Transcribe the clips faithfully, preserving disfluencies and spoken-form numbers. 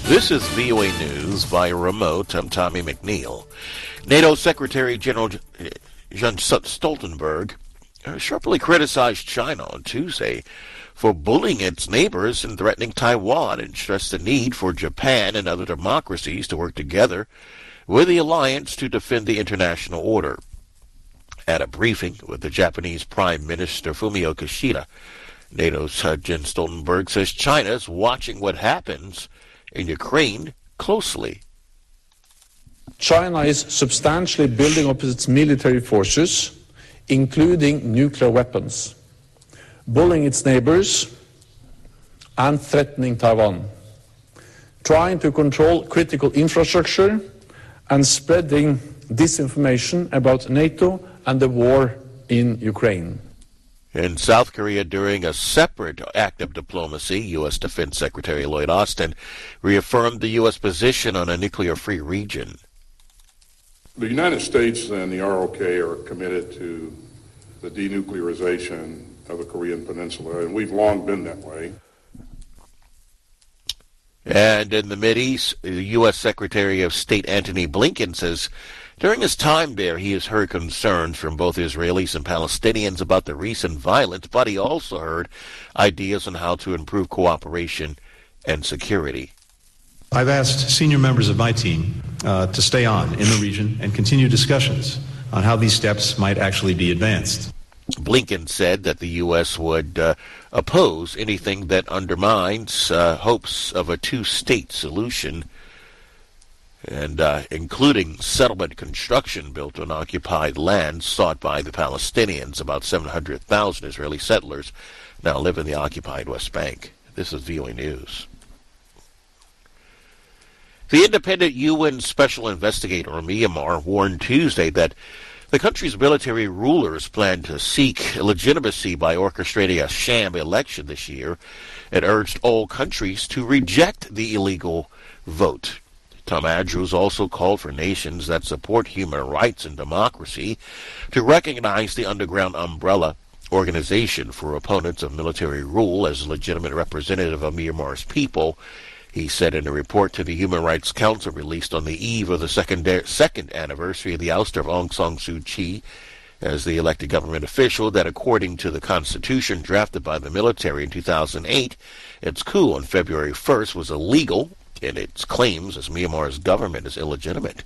This is V O A News via remote. I'm Tommy McNeil. NATO Secretary General Jens Stoltenberg sharply criticized China on Tuesday for bullying its neighbors and threatening Taiwan, and stressed the need for Japan and other democracies to work together with the alliance to defend the international order. At a briefing with the Japanese Prime Minister Fumio Kishida, NATO's uh, Jens Stoltenberg says China is watching what happens in Ukraine closely. China is substantially building up its military forces, including nuclear weapons, bullying its neighbors and threatening Taiwan, trying to control critical infrastructure and spreading disinformation about NATO and the war in Ukraine. In South Korea, during a separate act of diplomacy, U S Defense Secretary Lloyd Austin reaffirmed the U S position on a nuclear-free region. The United States and the R O K are committed to the denuclearization of the Korean Peninsula, and we've long been that way. And in the Mideast, the U S Secretary of State Antony Blinken says during his time there, he has heard concerns from both Israelis and Palestinians about the recent violence, but he also heard ideas on how to improve cooperation and security. I've asked senior members of my team uh, to stay on in the region and continue discussions on how these steps might actually be advanced. Blinken said that the U S would uh, oppose anything that undermines uh, hopes of a two-state solution, and uh, including settlement construction built on occupied land sought by the Palestinians. About seven hundred thousand Israeli settlers now live in the occupied West Bank. This is V O A News. The independent U N Special Investigator in Myanmar warned Tuesday that the country's military rulers plan to seek legitimacy by orchestrating a sham election this year, and urged all countries to reject the illegal vote. Tom Andrews also called for nations that support human rights and democracy to recognize the Underground Umbrella Organization for opponents of military rule as a legitimate representative of Myanmar's people. He said in a report to the Human Rights Council released on the eve of the second, second anniversary of the ouster of Aung San Suu Kyi as the elected government official that according to the Constitution drafted by the military in two thousand eight, its coup on February first was illegal, and its claims as Myanmar's government is illegitimate.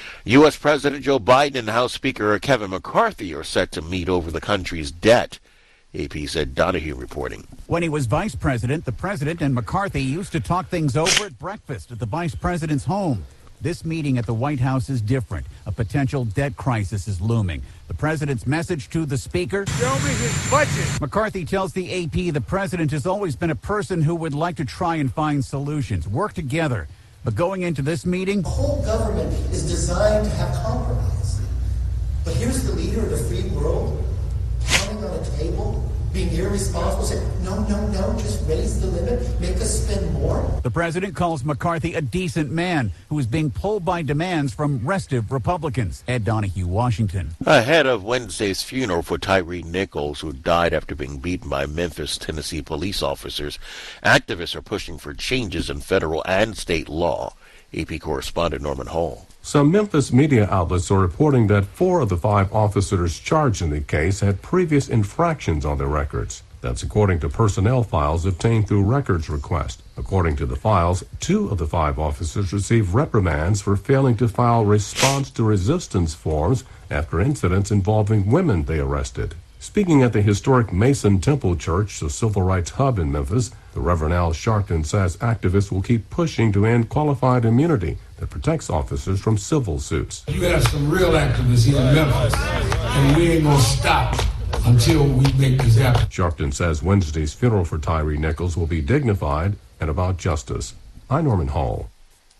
U S President Joe Biden and House Speaker Kevin McCarthy are set to meet over the country's debt. A P said Donahue reporting. When he was vice president, the president and McCarthy used to talk things over at breakfast at the vice president's home. This meeting at the White House is different. A potential debt crisis is looming. The president's message to the speaker: show me his budget. McCarthy tells the A P the president has always been a person who would like to try and find solutions, work together. But going into this meeting, the whole government is designed to have compromise. But here's the leader of the free world pounding on a table, being irresponsible, saying, no, no, no, just raise the limit, make us spend more. The president calls McCarthy a decent man who is being pulled by demands from restive Republicans. Ed Donahue, Washington. Ahead of Wednesday's funeral for Tyre Nichols, who died after being beaten by Memphis, Tennessee police officers, activists are pushing for changes in federal and state law. A P correspondent Norman Hall. Some Memphis media outlets are reporting that four of the five officers charged in the case had previous infractions on their records. That's according to personnel files obtained through records request. According to the files, two of the five officers received reprimands for failing to file response to resistance forms after incidents involving women they arrested. Speaking at the historic Mason Temple Church, the civil rights hub in Memphis, the Reverend Al Sharpton says activists will keep pushing to end qualified immunity that protects officers from civil suits. You have some real activists here in Memphis, and we ain't gonna stop until we make this happen. Sharpton says Wednesday's funeral for Tyre Nichols will be dignified and about justice. I'm Norman Hall.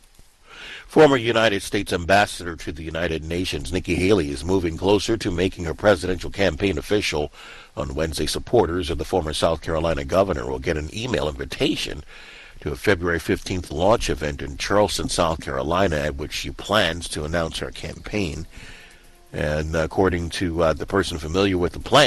Former United States Ambassador to the United Nations Nikki Haley is moving closer to making her presidential campaign official. On Wednesday, supporters of the former South Carolina governor will get an email invitation to a February fifteenth launch event in Charleston, South Carolina, at which she plans to announce her campaign. And according to uh, the person familiar with the plan,